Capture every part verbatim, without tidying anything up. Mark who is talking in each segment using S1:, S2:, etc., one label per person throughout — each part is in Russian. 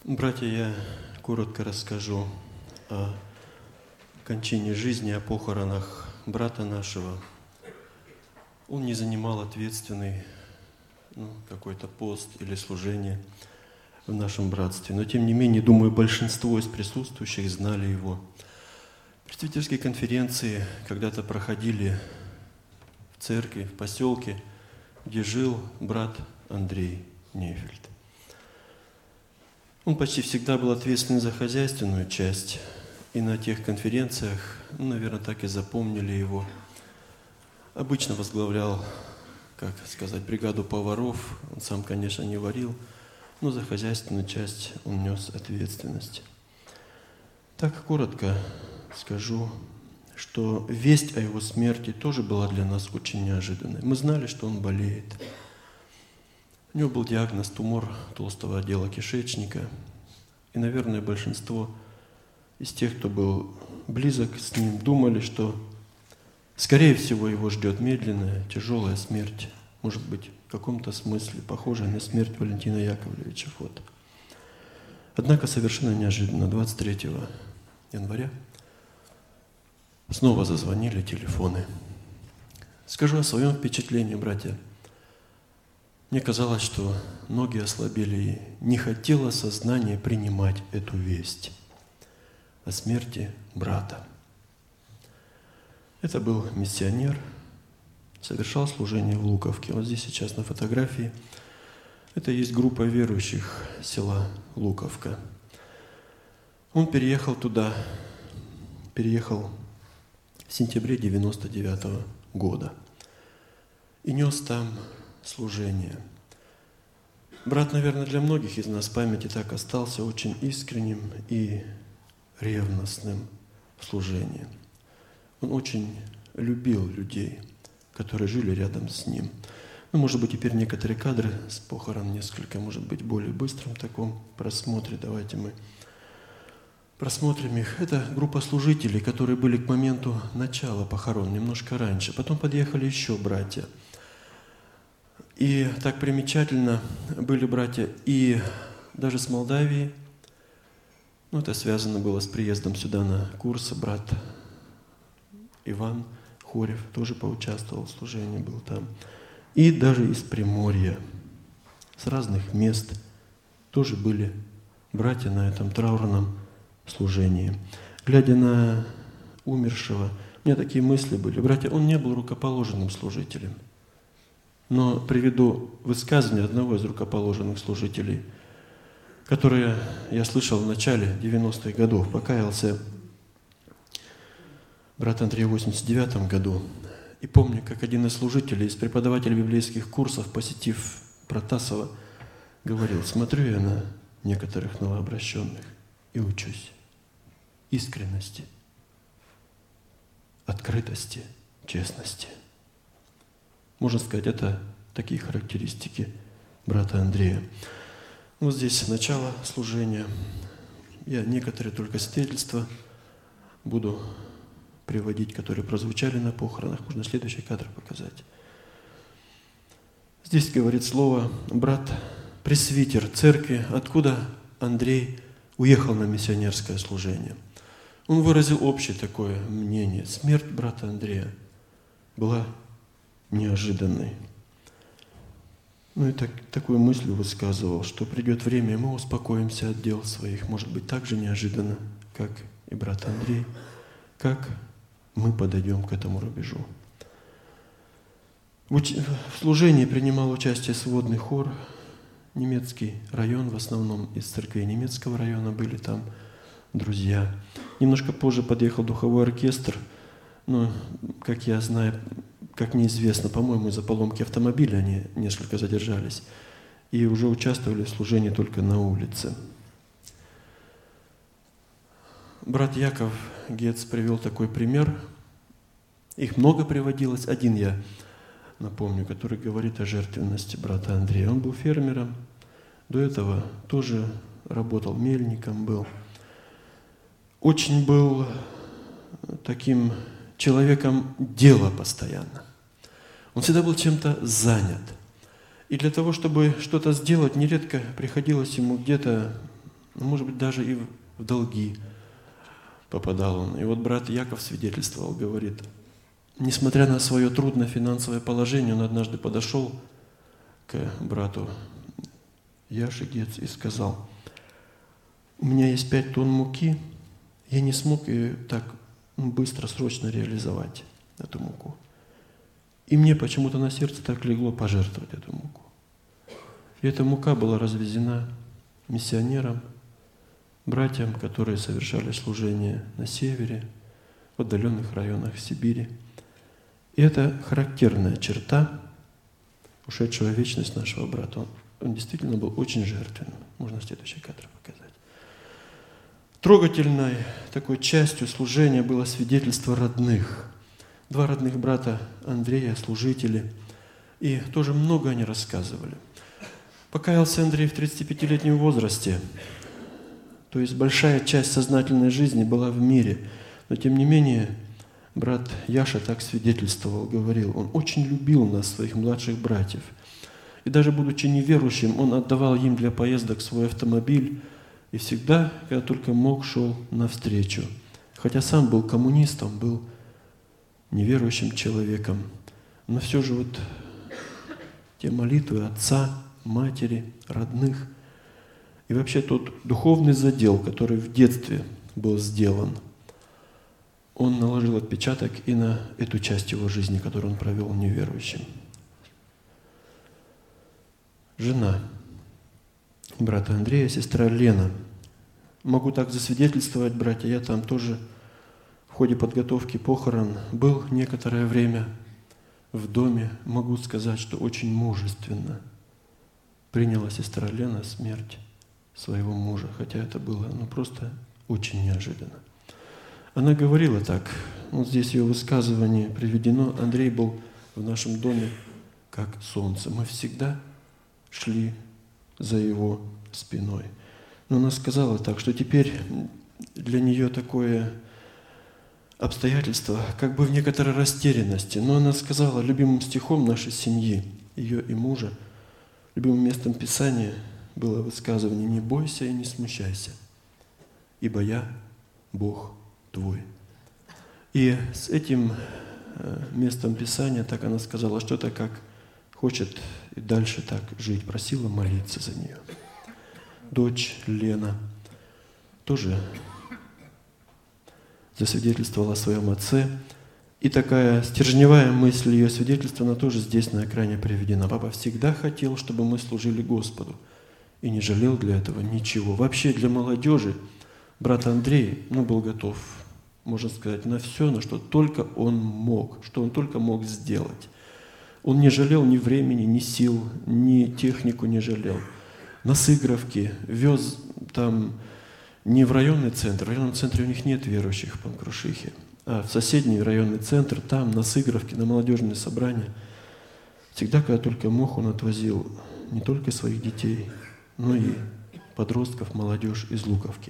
S1: Братья, я коротко расскажу о кончине жизни, о похоронах брата нашего. Он не занимал ответственный ну, какой-то пост или служение в нашем братстве. Но тем не менее, думаю, большинство из присутствующих знали его. Пресвитерские конференции когда-то проходили в церкви, в поселке, где жил брат Андрей Нефельд. Он почти всегда был ответственен за хозяйственную часть, и на тех конференциях, ну, наверное, так и запомнили его. Обычно возглавлял, как сказать, бригаду поваров. Он сам, конечно, не варил, но за хозяйственную часть он нес ответственность. Так коротко скажу, что весть о его смерти тоже была для нас очень неожиданной. Мы знали, что он болеет. У него был диагноз тумор толстого отдела кишечника. И, наверное, большинство из тех, кто был близок с ним, думали, что, скорее всего, его ждет медленная, тяжелая смерть. Может быть, в каком-то смысле похожая на смерть Валентина Яковлевича Фото. Однако совершенно неожиданно, двадцать третьего января, снова зазвонили телефоны. Скажу о своем впечатлении, братья. Мне казалось, что ноги ослабели, и не хотело сознание принимать эту весть о смерти брата. Это был миссионер, совершал служение в Луковке. Вот здесь сейчас на фотографии. Это есть группа верующих села Луковка. Он переехал туда, переехал в сентябре девяносто девятого года и нес там служение. Брат, наверное, для многих из нас в памяти так остался очень искренним и ревностным в служении. Он очень любил людей, которые жили рядом с ним. Ну, может быть, теперь некоторые кадры с похорон несколько, может быть, более быстром таком просмотре. Давайте мы просмотрим их. Это группа служителей, которые были к моменту начала похорон, немножко раньше. Потом подъехали еще братья. И так примечательно были братья и даже с Молдавии. Ну, это связано было с приездом сюда на курсы. Брат Иван Хорев тоже поучаствовал в служении, был там. И даже из Приморья, с разных мест тоже были братья на этом траурном служении. Глядя на умершего, у меня такие мысли были. Братья, он не был рукоположенным служителем. Но приведу высказывание одного из рукоположенных служителей, которое я слышал в начале девяностых годов. Покаялся брат Андрей в восемьдесят девятом году. И помню, как один из служителей, из преподавателей библейских курсов, посетив Протасова, говорил: смотрю я на некоторых новообращенных и учусь искренности, открытости, честности. Можно сказать, это такие характеристики брата Андрея. Вот здесь начало служения. Я некоторые только свидетельства буду приводить, которые прозвучали на похоронах. Можно следующий кадр показать. Здесь говорит слово брат пресвитер церкви, откуда Андрей уехал на миссионерское служение. Он выразил общее такое мнение. Смерть брата Андрея была неожиданной. Ну и так, такую мысль высказывал, что придет время, и мы успокоимся от дел своих, может быть, так же неожиданно, как и брат Андрей, как мы подойдем к этому рубежу. В, уч... в служении принимал участие сводный хор, немецкий район, в основном из церквей немецкого района были там друзья. Немножко позже подъехал духовой оркестр, но, как я знаю, как мне известно, по-моему, из-за поломки автомобиля они несколько задержались и уже участвовали в служении только на улице. Брат Яков Гец привел такой пример. Их много приводилось. Один я напомню, который говорит о жертвенности брата Андрея. Он был фермером, до этого тоже работал мельником, был. Очень был таким человеком дела постоянно. Он всегда был чем-то занят. И для того, чтобы что-то сделать, нередко приходилось ему где-то может быть, даже и в долги попадал он. И вот брат Яков свидетельствовал, говорит, несмотря на свое трудное финансовое положение, он однажды подошел к брату Яше Гец и сказал, у меня есть пять тонн муки, я не смог ее так быстро, срочно реализовать, эту муку. И мне почему-то на сердце так легло пожертвовать эту муку. И эта мука была развезена миссионерам, братьям, которые совершали служение на севере, в отдаленных районах Сибири. И это характерная черта ушедшего в вечность нашего брата. Он, он действительно был очень жертвенным. Можно следующий кадр показать. Трогательной такой частью служения было свидетельство родных. Два родных брата Андрея, служители, и тоже много они рассказывали. Покаялся Андрей в тридцатипятилетнем возрасте, то есть большая часть сознательной жизни была в мире, но тем не менее брат Яша так свидетельствовал, говорил, он очень любил нас, своих младших братьев. И даже будучи неверующим, он отдавал им для поездок свой автомобиль и всегда, когда только мог, шел навстречу. Хотя сам был коммунистом, был неверующим человеком, но все же вот те молитвы отца, матери, родных и вообще тот духовный задел, который в детстве был сделан, он наложил отпечаток и на эту часть его жизни, которую он провел неверующим. Жена брата Андрея, сестра Лена. Могу так засвидетельствовать, братья, я там тоже в ходе подготовки похорон был некоторое время в доме. Могу сказать, что очень мужественно приняла сестра Лена смерть своего мужа, хотя это было ну, просто очень неожиданно. Она говорила так, вот здесь ее высказывание приведено, Андрей был в нашем доме как солнце. Мы всегда шли за его спиной. Но она сказала так, что теперь для нее такое обстоятельство, как бы в некоторой растерянности. Но она сказала любимым стихом нашей семьи, ее и мужа, любимым местом Писания было высказывание «Не бойся и не смущайся, ибо я Бог твой». И с этим местом Писания, так она сказала, что-то как хочет и дальше так жить, просила молиться за нее. Дочь Лена тоже засвидетельствовала о своем отце. И такая стержневая мысль ее свидетельства, она тоже здесь на экране приведена. Папа всегда хотел, чтобы мы служили Господу, и не жалел для этого ничего. Вообще для молодежи брат Андрей ну, был готов, можно сказать, на все, на что только он мог, что он только мог сделать. Он не жалел ни времени, ни сил, ни технику не жалел. На сыгровки вез там не в районный центр, в районном центре у них нет верующих в Панкрушихе, а в соседний районный центр, там на сыгровки, на молодежные собрания. Всегда, когда только мог, он отвозил не только своих детей, но и подростков, молодежь из Луковки.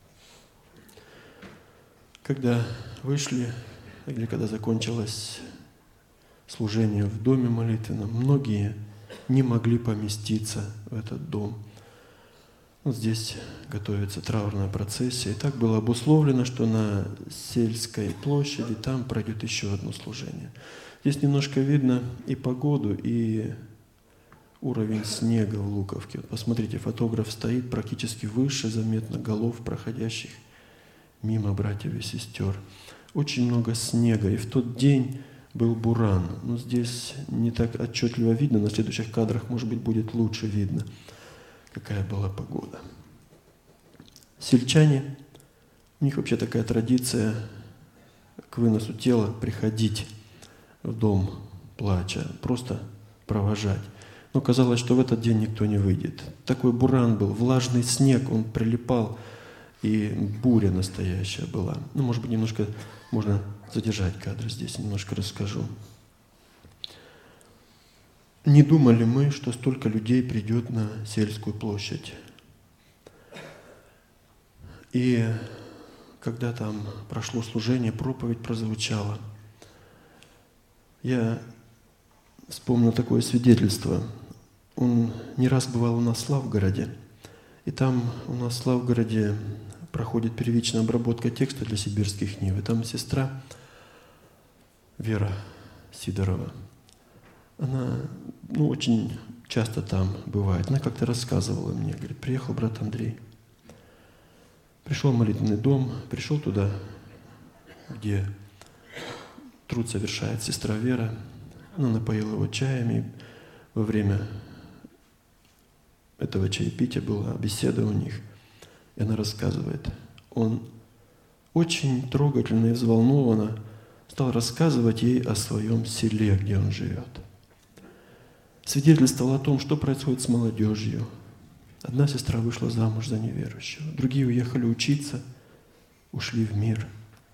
S1: Когда вышли, или когда закончилось служение в доме молитвенном, многие не могли поместиться в этот дом. Вот здесь готовится траурная процессия. И так было обусловлено, что на Сельской площади там пройдет еще одно служение. Здесь немножко видно и погоду, и уровень снега в Луковке. Вот посмотрите, фотограф стоит практически выше, заметно голов проходящих мимо братьев и сестер. Очень много снега. И в тот день был буран. Но здесь не так отчетливо видно. На следующих кадрах, может быть, будет лучше видно, какая была погода. Сельчане, у них вообще такая традиция к выносу тела приходить в дом плача, просто провожать. Но казалось, что в этот день никто не выйдет. Такой буран был, влажный снег, он прилипал, и буря настоящая была. Ну, может быть, немножко можно задержать кадр здесь, немножко расскажу. Не думали мы, что столько людей придет на Сельскую площадь. И когда там прошло служение, проповедь прозвучала, я вспомнил такое свидетельство. Он не раз бывал у нас в Славгороде, И там у нас в Славгороде проходит первичная обработка текста для сибирских нив. И там сестра Вера Сидорова, она ну, очень часто там бывает. Она как-то рассказывала мне, говорит, приехал брат Андрей, пришел в молитвенный дом, пришел туда, где труд совершает сестра Вера. Она напоила его чаями. Во время этого чаепития была беседа у них. И она рассказывает. Он очень трогательно и взволнованно стал рассказывать ей о своем селе, где он живет. Свидетельствовал о том, что происходит с молодежью. Одна сестра вышла замуж за неверующего, другие уехали учиться, ушли в мир.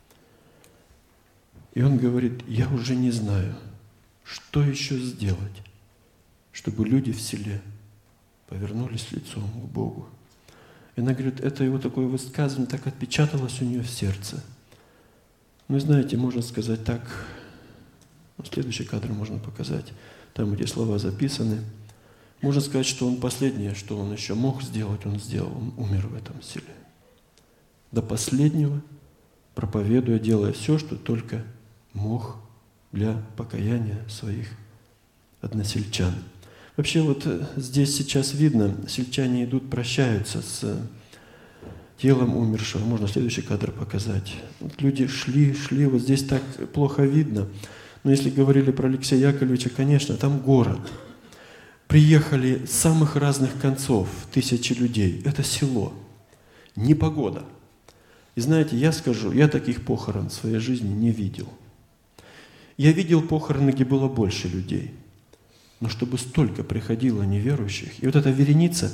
S1: И он говорит, я уже не знаю, что еще сделать, чтобы люди в селе повернулись лицом к Богу. И она говорит, это его такое высказывание так отпечаталось у нее в сердце. Ну, знаете, можно сказать так, ну, следующий кадр можно показать, там, где слова записаны. Можно сказать, что он последнее, что он еще мог сделать, он сделал, он умер в этом селе. До последнего, проповедуя, делая все, что только мог для покаяния своих односельчан. Вообще вот здесь сейчас видно, сельчане идут, прощаются с телом умершего. Можно следующий кадр показать. Вот люди шли, шли, вот здесь так плохо видно. Но если говорили про Алексея Яковлевича, конечно, там город. Приехали с самых разных концов тысячи людей. Это село, не погода. И знаете, я скажу, я таких похорон в своей жизни не видел. Я видел похороны, где было больше людей. Но чтобы столько приходило неверующих, и вот эта вереница,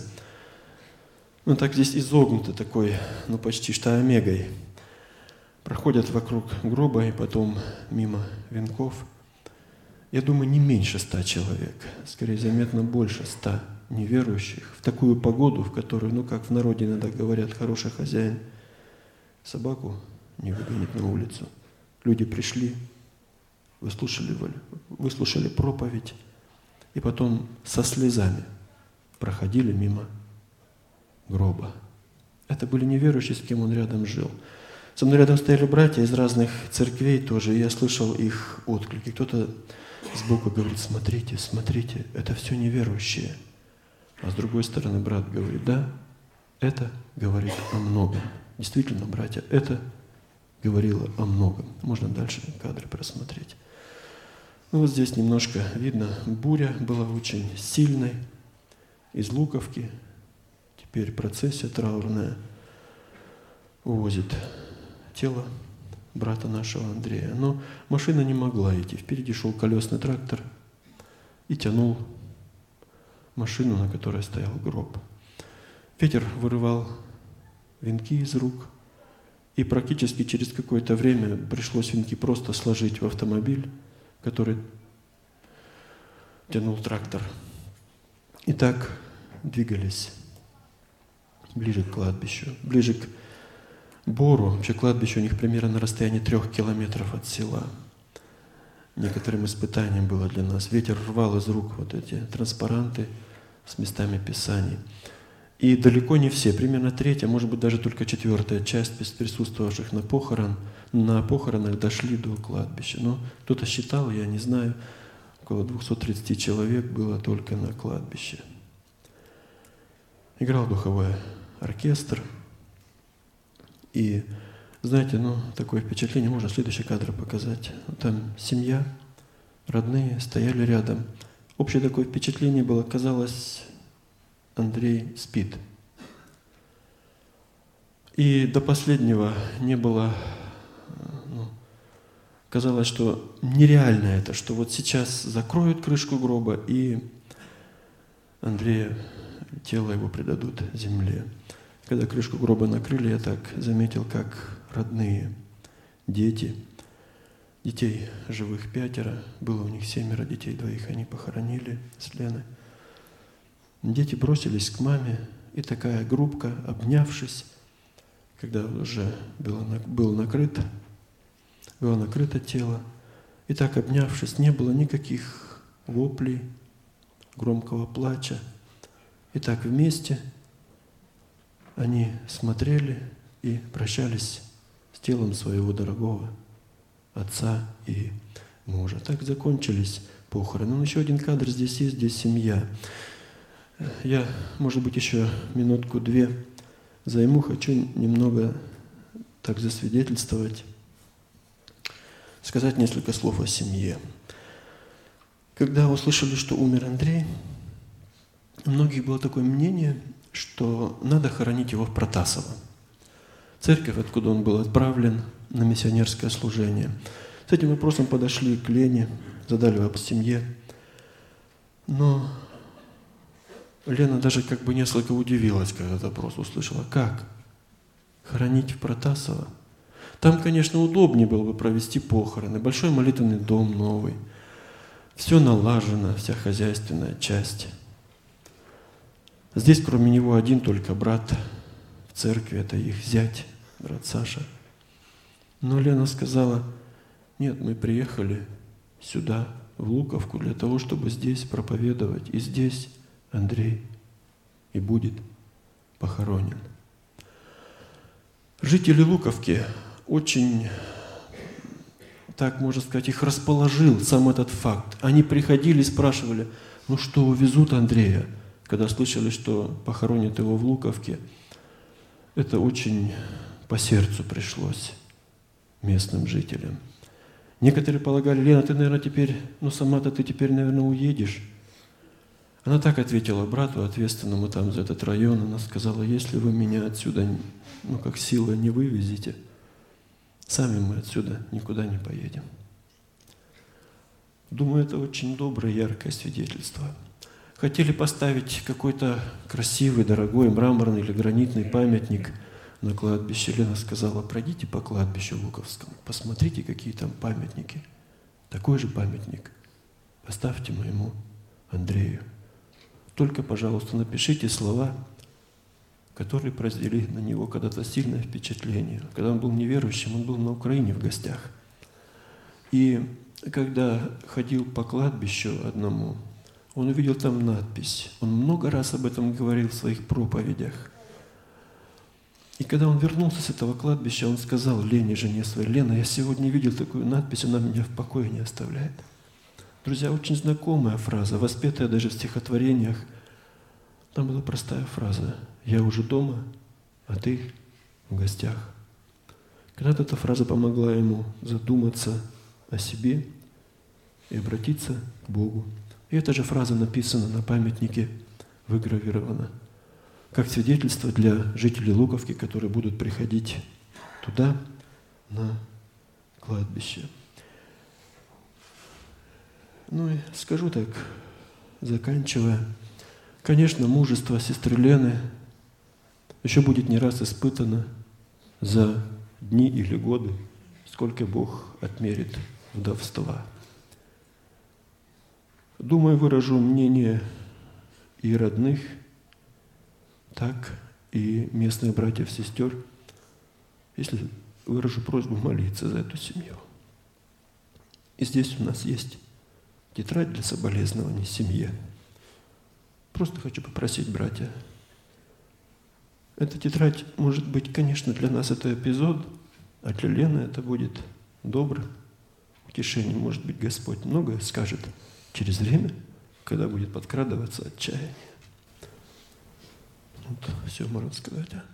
S1: ну так здесь изогнута такой, ну почти что омегой, проходят вокруг гроба и потом мимо венков. Я думаю, не меньше ста человек, скорее заметно больше ста неверующих в такую погоду, в которую, ну как в народе иногда говорят, хороший хозяин собаку не выгонит на улицу. Люди пришли, выслушали, выслушали проповедь, и потом со слезами проходили мимо гроба. Это были неверующие, с кем он рядом жил. Со мной рядом стояли братья из разных церквей тоже, и я слышал их отклики. Кто-то сбоку говорит, смотрите, смотрите, это все неверующие. А с другой стороны брат говорит, да, это говорит о многом. Действительно, братья, это говорило о многом. Можно дальше кадры просмотреть. Ну вот здесь немножко видно, буря была очень сильной, из Луковки. Теперь процессия траурная увозит тело брата нашего Андрея. Но машина не могла идти. Впереди шел колесный трактор и тянул машину, на которой стоял гроб. Ветер вырывал венки из рук, и практически через какое-то время пришлось венки просто сложить в автомобиль, который тянул трактор. И так двигались ближе к кладбищу, ближе к Бору. Вообще кладбище у них примерно на расстоянии трех километров от села. Некоторым испытанием было для нас. Ветер рвал из рук вот эти транспаранты с местами писаний. И далеко не все, примерно третья, может быть, даже только четвертая часть присутствовавших на похорон, на похоронах дошли до кладбища. Но кто-то считал, я не знаю, около двухсот тридцати человек было только на кладбище. Играл духовой оркестр. И, знаете, ну, такое впечатление, можно следующий кадр показать. Там семья, родные стояли рядом. Общее такое впечатление было, казалось, Андрей спит. И до последнего не было, ну, казалось, что нереально это, что вот сейчас закроют крышку гроба, и Андрея, тело его предадут земле. Когда крышку гроба накрыли, я так заметил, как родные, дети, детей живых пятеро, было у них семеро детей, двоих они похоронили с Леной. Дети бросились к маме, и такая группка, обнявшись, когда уже было, было накрыто, было накрыто тело, и так обнявшись, не было никаких воплей, громкого плача. И так вместе они смотрели и прощались с телом своего дорогого отца и мужа. Так закончились похороны. Ну, еще один кадр здесь есть, здесь семья. Я, может быть, еще минутку-две займу, хочу немного так засвидетельствовать, сказать несколько слов о семье. Когда услышали, что умер Андрей, у многих было такое мнение, что надо хоронить его в Протасово. Церковь, откуда он был отправлен на миссионерское служение. С этим вопросом подошли к Лене, задали вопрос семье. Но Лена даже как бы несколько удивилась, когда этот вопрос услышала. Как? Хоронить в Протасово? Там, конечно, удобнее было бы провести похороны. Большой молитвенный дом новый. Все налажено, вся хозяйственная часть. Здесь, кроме него, один только брат в церкви, это их зять, брат Саша. Но Лена сказала, нет, мы приехали сюда, в Луковку, для того, чтобы здесь проповедовать. И здесь Андрей и будет похоронен. Жители Луковки очень, так можно сказать, их расположил сам этот факт. Они приходили и спрашивали, ну что, увезут Андрея? Когда слышали, что похоронят его в Луковке, это очень по сердцу пришлось местным жителям. Некоторые полагали, Лена, ты, наверное, теперь, ну сама-то ты теперь, наверное, уедешь. Она так ответила брату, ответственному там за этот район, она сказала, если вы меня отсюда, ну как сила, не вывезете, сами мы отсюда никуда не поедем. Думаю, это очень доброе, яркое свидетельство. Хотели поставить какой-то красивый, дорогой, мраморный или гранитный памятник на кладбище. Лена сказала, пройдите по кладбищу Луковскому, посмотрите, какие там памятники. Такой же памятник поставьте моему Андрею. Только, пожалуйста, напишите слова, которые произвели на него когда-то сильное впечатление. Когда он был неверующим, он был на Украине в гостях. И когда ходил по кладбищу одному, он увидел там надпись. Он много раз об этом говорил в своих проповедях. И когда он вернулся с этого кладбища, он сказал Лене, жене своей, Лена, я сегодня видел такую надпись, она меня в покое не оставляет. Друзья, очень знакомая фраза, воспетая даже в стихотворениях. Там была простая фраза «Я уже дома, а ты в гостях». Когда-то эта фраза помогла ему задуматься о себе и обратиться к Богу. И эта же фраза написана на памятнике, выгравирована, как свидетельство для жителей Луковки, которые будут приходить туда, на кладбище. Ну и скажу так, заканчивая, конечно, мужество сестры Лены еще будет не раз испытано за дни или годы, сколько Бог отмерит вдовства. Думаю, выражу мнение и родных, так и местных братьев, сестер, если выражу просьбу молиться за эту семью. И здесь у нас есть тетрадь для соболезнований семье. Просто хочу попросить, братья, эта тетрадь, может быть, конечно, для нас это эпизод, а для Лены это будет добрым утешением. Может быть, Господь многое скажет через время, когда будет подкрадываться отчаяние. Вот все можно сказать.